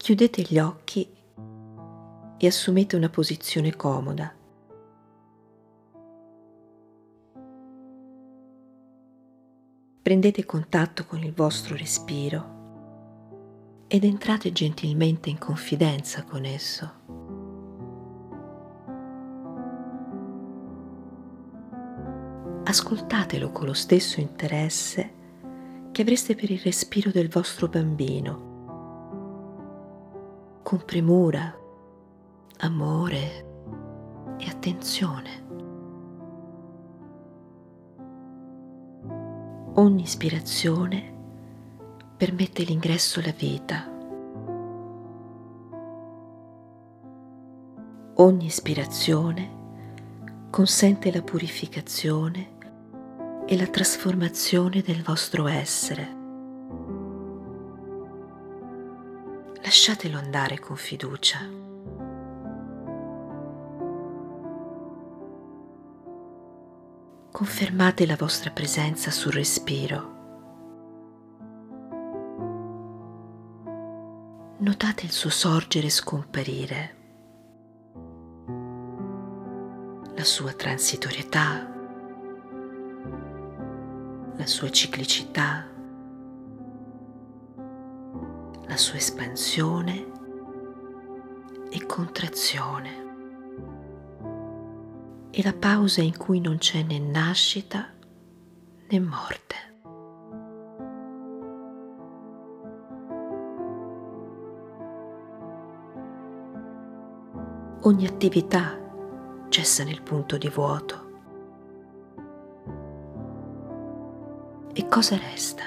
Chiudete gli occhi e assumete una posizione comoda. Prendete contatto con il vostro respiro ed entrate gentilmente in confidenza con esso. Ascoltatelo con lo stesso interesse che avreste per il respiro del vostro bambino, con premura, amore e attenzione. Ogni ispirazione permette l'ingresso alla vita. Ogni ispirazione consente la purificazione e la trasformazione del vostro essere. Lasciatelo andare con fiducia. Confermate la vostra presenza sul respiro. Notate il suo sorgere e scomparire, la sua transitorietà, la sua ciclicità, la sua espansione e contrazione, e la pausa in cui non c'è né nascita né morte. Ogni attività cessa nel punto di vuoto. E cosa resta?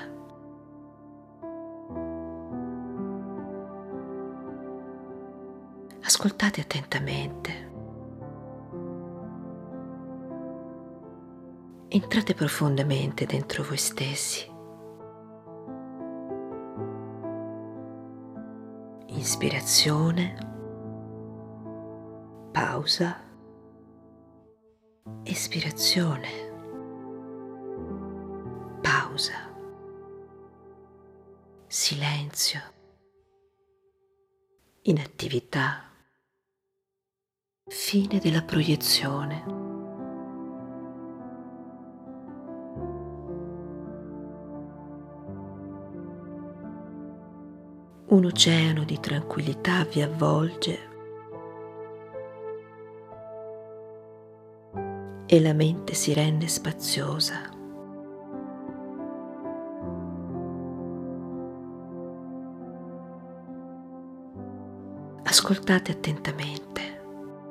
Ascoltate attentamente. Entrate profondamente dentro voi stessi. Ispirazione, pausa, espirazione, pausa, silenzio, inattività, fine della proiezione. Un oceano di tranquillità vi avvolge e la mente si rende spaziosa. Ascoltate attentamente.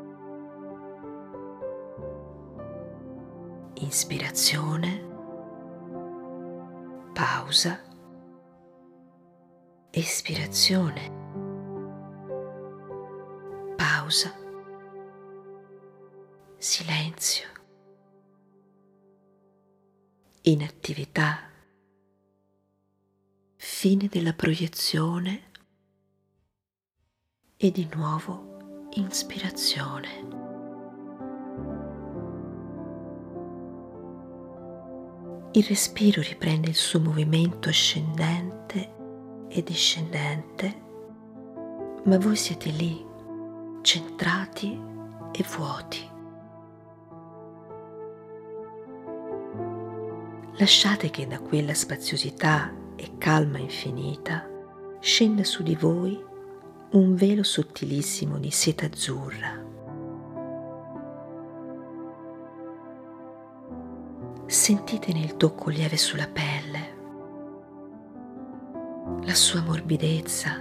Ispirazione, pausa, espirazione, pausa, silenzio, inattività, fine della proiezione e di nuovo ispirazione. Il respiro riprende il suo movimento ascendente e discendente, ma voi siete lì, centrati e vuoti. Lasciate che da quella spaziosità e calma infinita scenda su di voi un velo sottilissimo di seta azzurra. Sentitene il tocco lieve sulla pelle, la sua morbidezza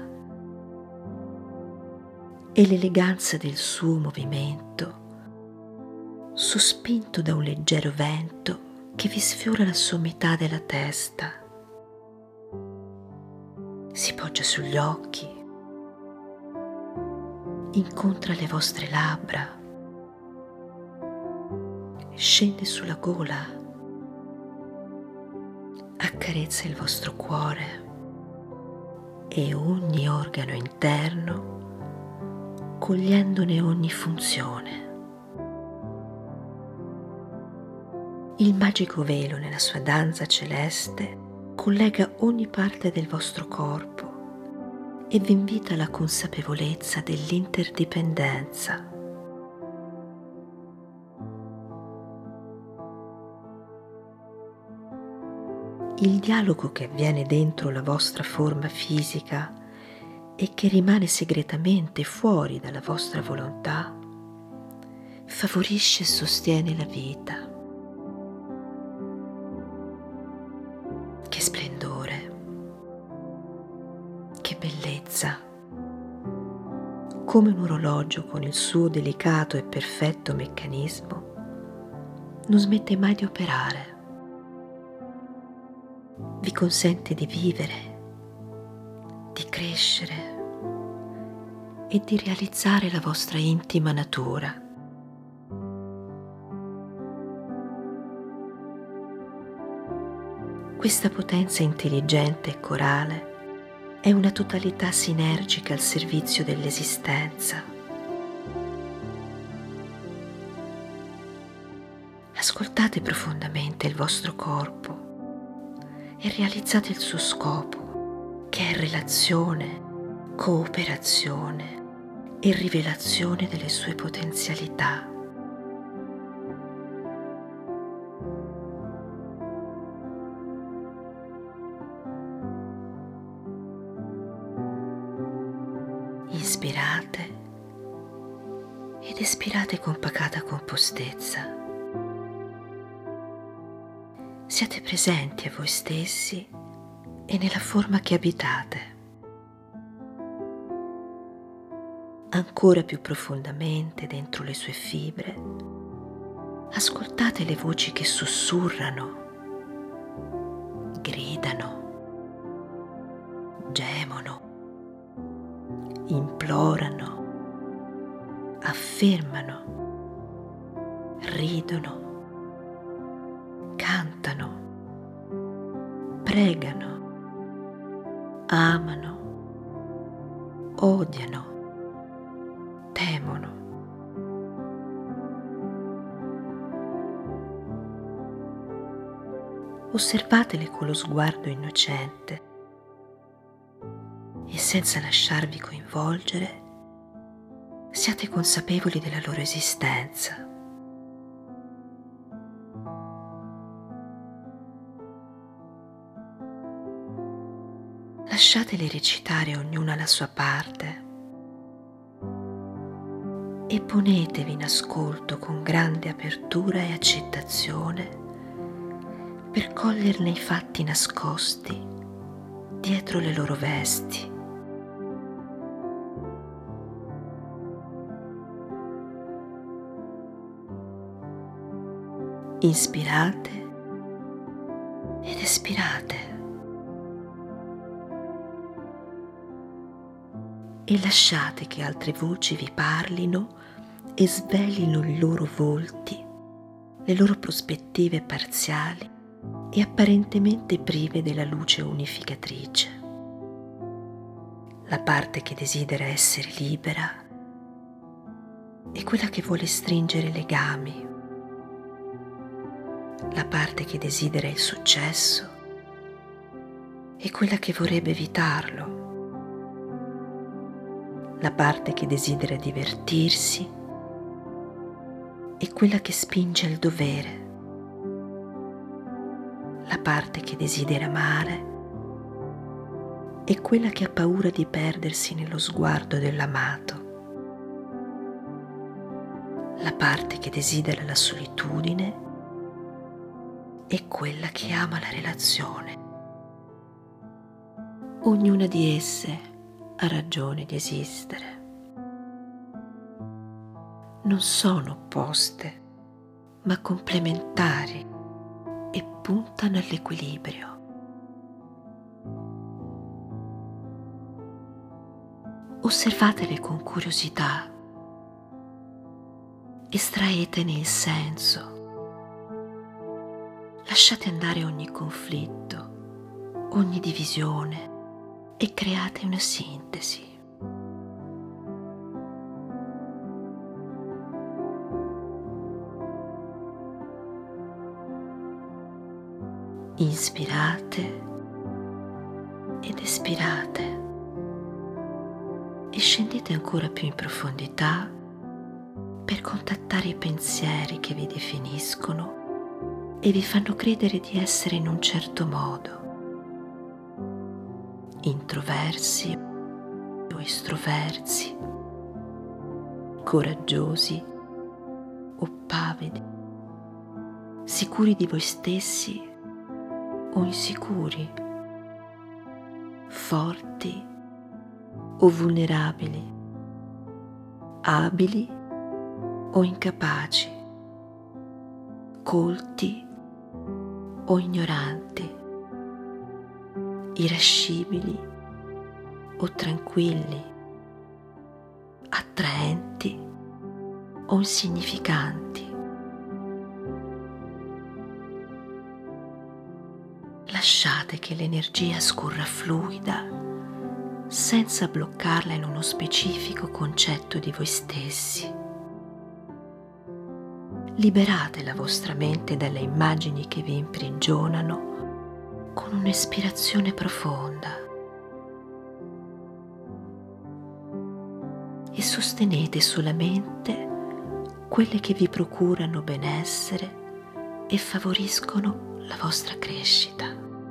e l'eleganza del suo movimento, sospinto da un leggero vento che vi sfiora la sommità della testa. Si poggia sugli occhi, incontra le vostre labbra, scende sulla gola, accarezza il vostro cuore e ogni organo interno, cogliendone ogni funzione. Il magico velo nella sua danza celeste collega ogni parte del vostro corpo e vi invita alla consapevolezza dell'interdipendenza. Il dialogo che avviene dentro la vostra forma fisica e che rimane segretamente fuori dalla vostra volontà favorisce e sostiene la vita. Che splendore, che bellezza! Come un orologio con il suo delicato e perfetto meccanismo non smette mai di operare. Vi consente di vivere, di crescere e di realizzare la vostra intima natura. Questa potenza intelligente e corale è una totalità sinergica al servizio dell'esistenza. Ascoltate profondamente il vostro corpo e realizzate il suo scopo, che è relazione, cooperazione e rivelazione delle sue potenzialità. Inspirate ed espirate con pacata compostezza. Siate presenti a voi stessi e nella forma che abitate. Ancora più profondamente dentro le sue fibre, ascoltate le voci che sussurrano, gridano, gemono, implorano, affermano, ridono, cantano, pregano, amano, odiano, temono. Osservatele con lo sguardo innocente e senza lasciarvi coinvolgere, siate consapevoli della loro esistenza. Lasciatele recitare ognuna la sua parte e ponetevi in ascolto con grande apertura e accettazione per coglierne i fatti nascosti dietro le loro vesti. Inspirate ed espirate e lasciate che altre voci vi parlino e svelino i loro volti, le loro prospettive parziali e apparentemente prive della luce unificatrice. La parte che desidera essere libera e quella che vuole stringere legami. La parte che desidera il successo e quella che vorrebbe evitarlo. La parte che desidera divertirsi e quella che spinge al dovere. La parte che desidera amare e quella che ha paura di perdersi nello sguardo dell'amato. La parte che desidera la solitudine e quella che ama la relazione. Ognuna di esse ha ragione di esistere. Non sono opposte, ma complementari e puntano all'equilibrio. Osservatele con curiosità, estraetene il senso, lasciate andare ogni conflitto, ogni divisione e create una sintesi. Inspirate ed espirate e scendete ancora più in profondità per contattare i pensieri che vi definiscono e vi fanno credere di essere in un certo modo, introversi o estroversi, coraggiosi o pavidi, sicuri di voi stessi o insicuri, forti o vulnerabili, abili o incapaci, colti o ignoranti, irascibili o tranquilli, attraenti o insignificanti. Lasciate che l'energia scorra fluida senza bloccarla in uno specifico concetto di voi stessi. Liberate la vostra mente dalle immagini che vi imprigionano con un'espirazione profonda e sostenete solamente quelle che vi procurano benessere e favoriscono la vostra crescita.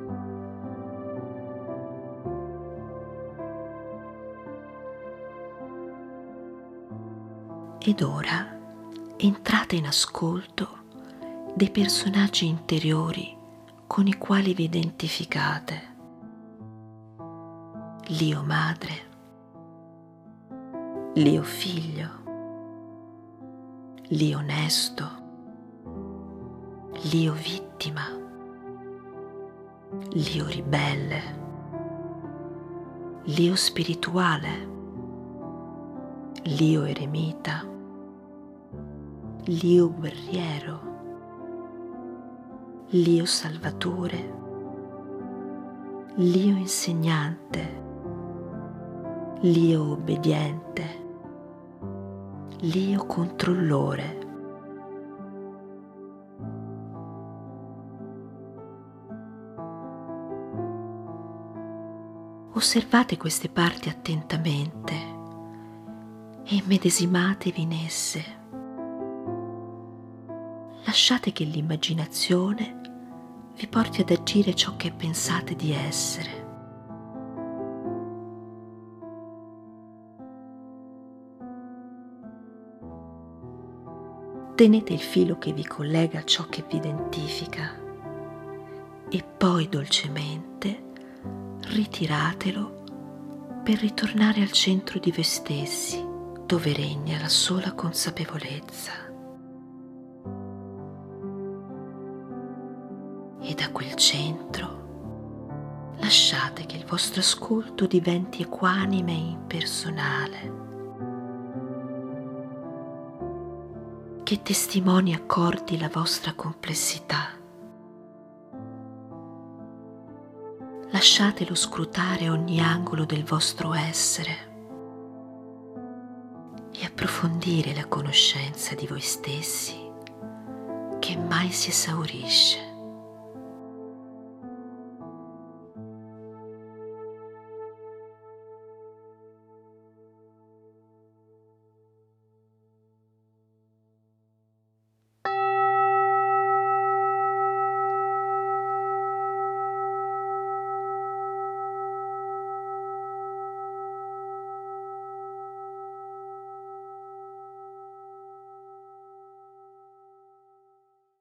Ed ora entrate in ascolto dei personaggi interiori con i quali vi identificate. L'io madre, l'io figlio, l'io onesto, l'io vittima, l'io ribelle, l'io spirituale, l'io eremita, l'io guerriero, l'io salvatore, l'io insegnante, l'io obbediente, l'io controllore. Osservate queste parti attentamente e immedesimatevi in esse. Lasciate che l'immaginazione vi porti ad agire ciò che pensate di essere. Tenete il filo che vi collega a ciò che vi identifica e poi dolcemente ritiratelo per ritornare al centro di voi stessi, dove regna la sola consapevolezza. E da quel centro lasciate che il vostro ascolto diventi equanime e impersonale, che testimoni accordi la vostra complessità. Lasciatelo scrutare ogni angolo del vostro essere e approfondire la conoscenza di voi stessi che mai si esaurisce.